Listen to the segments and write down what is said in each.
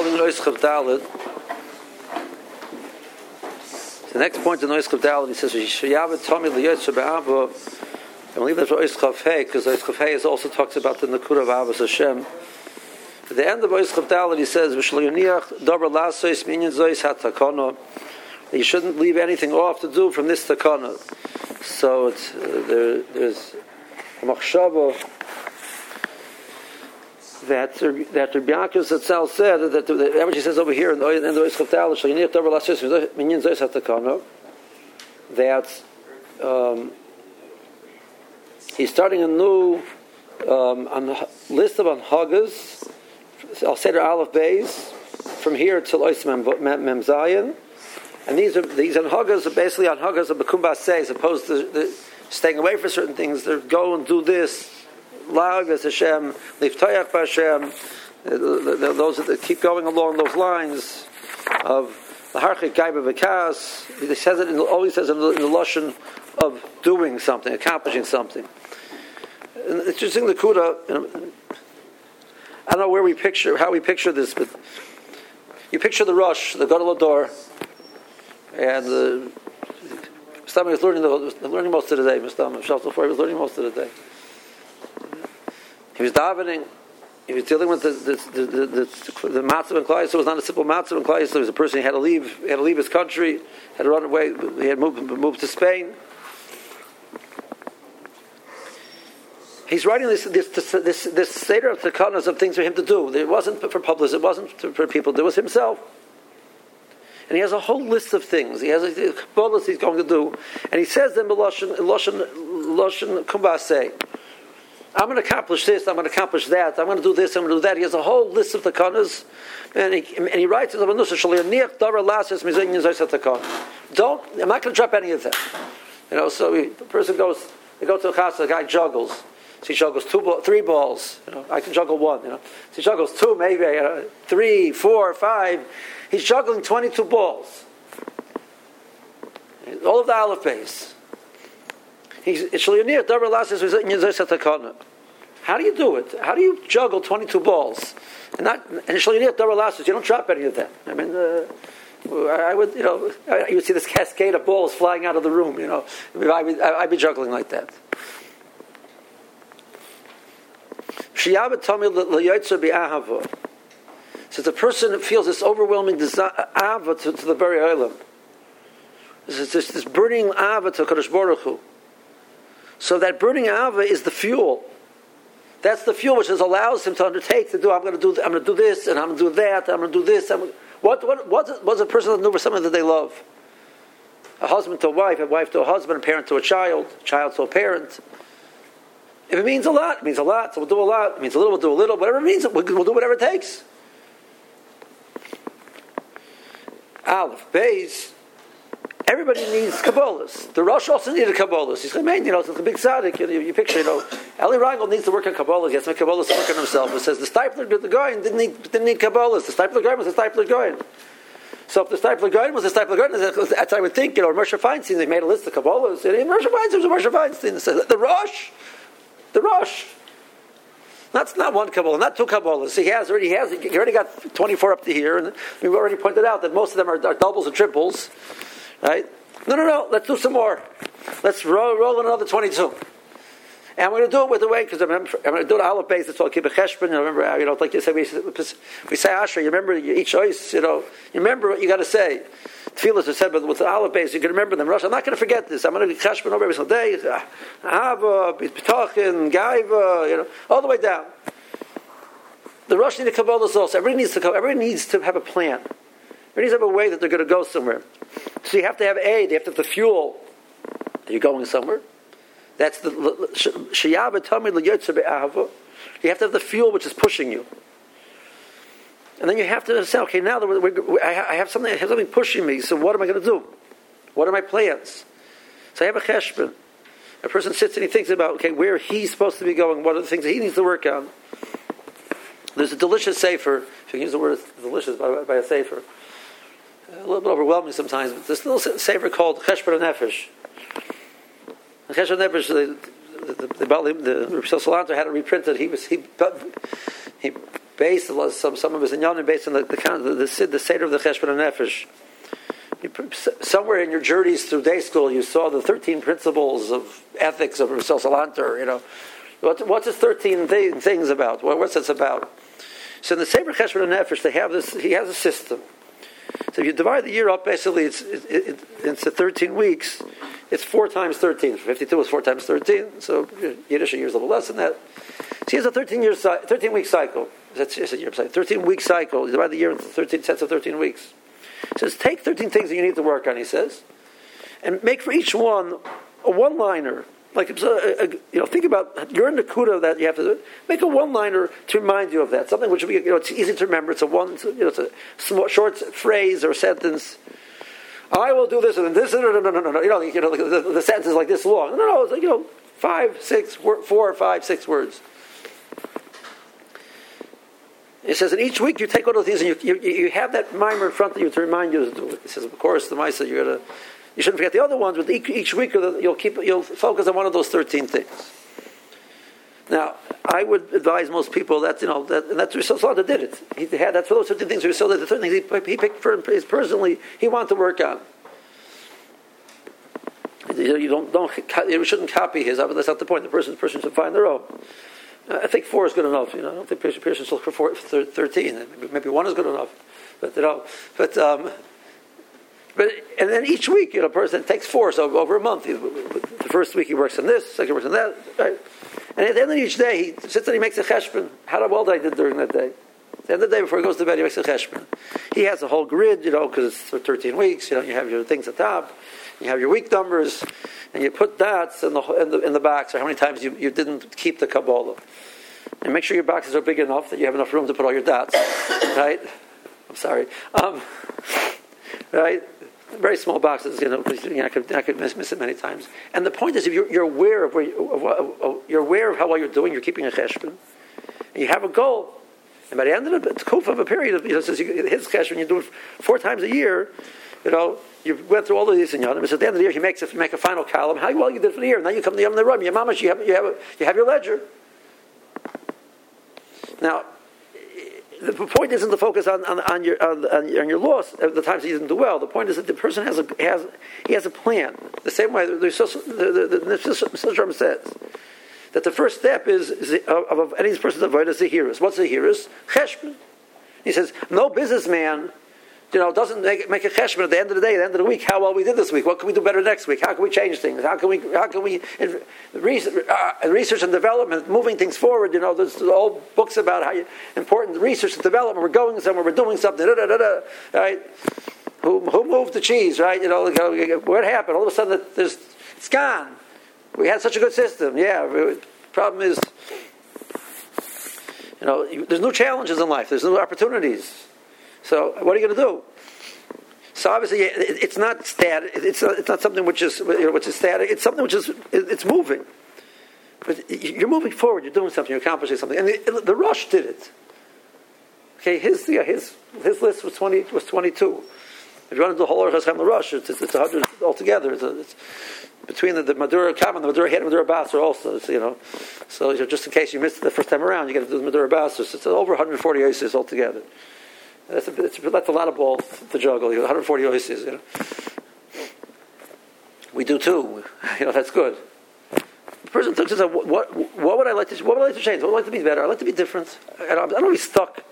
starting in Oischav Dalet. The next point in Oischav Dalet, he says, "Shayavet Tommy Liyotzer Be'ava." I believe that's Oischav Hey, because Oischav Hey also talks about the Nakuda of Avos Hashem. At the end of Oischav Dalet, he says, "V'shlayoniach davar lasois minyan zois hatakana." You shouldn't leave anything off to do from this takana. So it's there's a machshava that Rabbi Yaakov Zatzal said that what she says over here in the Oischav Dalet, "Shlayoniach davar lasois minyan zois hatakana," that he's starting a new list of anhagas. I'll say the Aleph Beis from here till Ois Mem Zayin, and these anhagas are basically anhagas of Bekum Basei, as opposed to staying away from certain things. They're go and do this, Lag as Hashem, Liftayach Hashem. Those that keep going along those lines of the Harchik Gaiba V'Kas. He says it always says in the lashon of doing something, accomplishing something. And it's interesting, the Kuda. I don't know how we picture this, but you picture the Rosh, the Gadol Hador, and the Mustama was learning most of the day. Mustama Shalom he was learning most of the day. He was davening. He was dealing with the matzav and klai. So it was not a simple matzav and klai. So it was a person who had to leave his country, had to run away. He had moved to Spain. He's writing this seder of takanas of things for him to do. It wasn't for public. It wasn't for people. It was himself. And he has a whole list of things. He has a kabbalah he's going to do, and he says them in Lashon Kumbasei. I'm going to accomplish this. I'm going to accomplish that. I'm going to do this. I'm going to do that. He has a whole list of takanas, and he writes in the Manusha Shaliyaniach Davar Lasis Mizayyin Zayis Takan. I'm not going to drop any of them. So the person goes. They go to a chasa. The guy juggles. So he juggles 3 balls. I can juggle 1. So he juggles 2, maybe 3, 4, 5. He's juggling 22 balls. All of the Aleph Beis. How do you do it? How do you juggle 22 balls? And you don't drop any of them. I mean, I would, you would see this cascade of balls flying out of the room. I'd be juggling like that. So the person feels this overwhelming desire to the Bari Olam. This burning ava to Kadosh Baruch Hu. So that burning ava is the fuel. That's the fuel which allows him to undertake to do. I'm going to do this, and I'm going to do that. I'm going to do this. What does a person do for someone that they love? A husband to a wife to a husband, a parent to a child to a parent. If it means a lot, it means a lot. So we'll do a lot. It means a little, we'll do a little. Whatever it means, we'll do whatever it takes. Aleph, Beis. Everybody needs Kabbalahs. The Rosh also needed Kabbalahs. He's like, it's a big tzaddik. You picture, Eli Reingold needs to work on Kabbalahs. He has to make Kabbalahs to work on himself. It says the Stipler Goyen didn't need Kabbalahs. The Stipler Goyen was the Stipler Goyen. So if the Stipler Goyen was the Stipler Goyen, that's I would think, Moshe Feinstein, they made a list of Kabbalahs. And Moshe Feinstein was Moshe Feinstein. It says, the Rosh. That's not one Kabbalah, not 2 Kabbalahs. He already got 24 up to here, and we've already pointed out that most of them are doubles and triples. Right? No. Let's do some more. Let's roll another 22. And I'm going to do it with the way, because I'm going to do the Aleph Beis. It's all Kibbutz Cheshbon. Remember, like you said, we say Asher. You remember each choice. You remember what you got to say. Tefillas are said, but with the Aleph Beis, you can remember them. Rosh, I'm not going to forget this. I'm going to do Cheshbon over every single day. Ava, B'tachin, Gaiva, all the way down. The Rosh need a Kabbalah also. Everybody needs to have a plan. Everybody needs to have a way that they're going to go somewhere. So you have to have they have to have the fuel that you're going somewhere. That's the Sheyava Tamid L'Yotzer Be'ahava. You have to have the fuel which is pushing you. And then you have to say, okay, now that I have something pushing me, so what am I going to do? What are my plans? So I have a cheshbon. A person sits and he thinks about, okay, where he's supposed to be going, what are the things that he needs to work on. There's a delicious sefer, if you can use the word delicious by a sefer. A little bit overwhelming sometimes, but there's a little sefer called Cheshbon HaNefesh. The Cheshbon HaNefesh, the Rav Salanter had it reprinted. He based some of his inyanim based on the seder of the Cheshbon HaNefesh. Somewhere in your journeys through day school, you saw the 13 principles of ethics of Rousseau Salanter. What's his 13 things about? What's this about? So in the Sefer Cheshbon HaNefesh, they have this. He has a system. So if you divide the year up, basically it's 13 weeks. It's 4 times 13. 52 is 4 times 13. So Yiddish a year is a little less than that. So he has a 13-week cycle. That's a year. 13-week cycle. You divide the year into 13 sets of 13 weeks. He says, take 13 things that you need to work on, he says, and make for each one a one-liner. Like, think about, you're in the kuda that you have to do. Make a one-liner to remind you of that. Something which will be, it's easy to remember. It's it's a small, short phrase or sentence. I will do this and this. No. The sentence is like this long. No. It's like 4 or 5, 6 words. It says, in each week you take all those things and you have that mimer in front of you to remind you to do it. It says, of course, the Maisa, you shouldn't forget the other ones, but each week you'll focus on one of those 13 things. Now, I would advise most people that, and that's Rousseau Salanter did it. That's for those 13 things. Rousseau did the 13 things he picked for his personally, he wanted to work on. You shouldn't copy his, but that's not the point. The person should find their own. I think 4 is good enough. I don't think a person should look for 13. Maybe 1 is good enough. But and then each week, a person takes 4, so over a month. The first week he works on this, second works on that, right? And at the end of each day, he sits and he makes a cheshbon. How well did I did during that day? At the end of the day, before he goes to bed, he makes a cheshbon. He has a whole grid, because it's for 13 weeks. You have your things at the top, you have your week numbers, and you put dots in the box, or how many times you didn't keep the Kabbalah. And make sure your boxes are big enough that you have enough room to put all your dots, right? I'm sorry. Right? Very small boxes, because I could miss it many times. And the point is, if you're aware of you're aware of how well you're doing, you're keeping a cheshbon, and you have a goal. And by the end of the kuf of a period of, says his cheshbon, you do it 4 times a year. You went through all of these in Yom. So at the end of the year, you make a final column. How well you did for the year. And then you come to Yom Ne'Ram. Your mamash, you have your ledger. Now, the point isn't to focus on your loss at the times you didn't do well. The point is that the person has a plan. The same way the Nifsham says that the first step is of any person's avodah is Zehiris. What's Zehiris? Cheshbon. He says no businessman doesn't make a cheshbon at the end of the day, at the end of the week. How well we did this week? What can we do better next week? How can we change things? How can we research and development, moving things forward? There's all books about how important research and development. We're going somewhere. We're doing something. Right? Who moved the cheese? Right? What happened? All of a sudden, it's gone. We had such a good system. Yeah. Problem is, there's new challenges in life. There's new opportunities. So what are you going to do? So obviously, it's not static. It's not something which is static. It's something which is it's moving. But you're moving forward. You're doing something. You're accomplishing something. And the Rosh did it. Okay, his list was 22. If you run into the whole Orach HaChaim Rosh, it's 100 altogether. It's between the Madura Kam and the Madura Head and the Madura Basra also. So just in case you missed it the first time around, you got to do the Madura Basra. So it's over 140 oases altogether. That's a lot of balls to juggle. 140 oases. We do too. That's good. The person thinks, what would I like to change? What would I like to be better? I'd like to be different. I don't want to be stuck.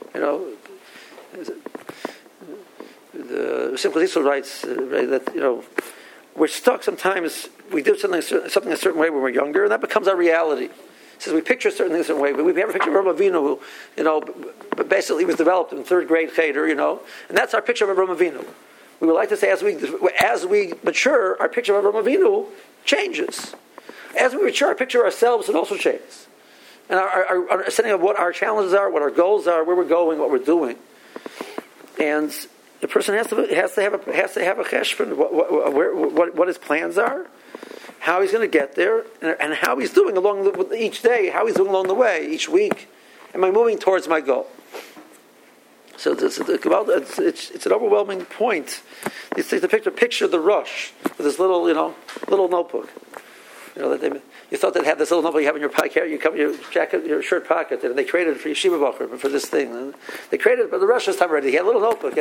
The Simcha Yisrael writes that we're stuck sometimes. We do something a certain way when we're younger, and that becomes our reality. Says we picture certain things a certain way, but we have a picture of Avraham Avinu, but basically was developed in 3rd grade cheder, and that's our picture of Avraham Avinu. We would like to say as we mature, our picture of Avraham Avinu changes. As we mature, our picture of ourselves it also changes, and our understanding of what our challenges are, what our goals are, where we're going, what we're doing, and the person has to have a cheshbon, what his plans are, how he's going to get there, and how he's doing each day, how he's doing along the way, each week. Am I moving towards my goal? So it's an overwhelming point. You take the picture of the Rosh with this little notebook. You know, you thought they'd have this little notebook you have in your pocket, you cover your jacket, your shirt pocket, and they created it for Yeshiva Bacher, for this thing. And they created it for the Rosh time already. He had a little notebook,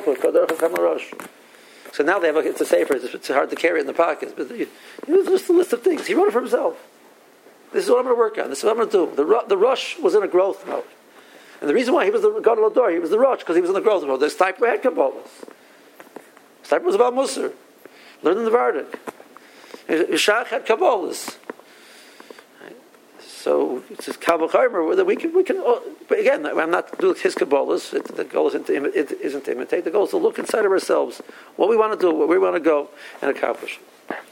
So now they have it's a safer. It's hard to carry it in the pockets, but it was just a list of things. He wrote it for himself. This is what I'm going to work on. This is what I'm going to do. The Rosh was in a growth mode, and the reason why he was the Gadol Hador, he was the Rosh, because he was in the growth mode. This type had Kabbalahs. This type was about Musar, learning the Vardik. Yishach had Kabbalahs. So it's just Kabbalah Chaimer that we can. But again, I'm not doing his Kabbalahs. The goal isn't to imitate. The goal is to look inside of ourselves, what we want to do, where we want to go, and accomplish.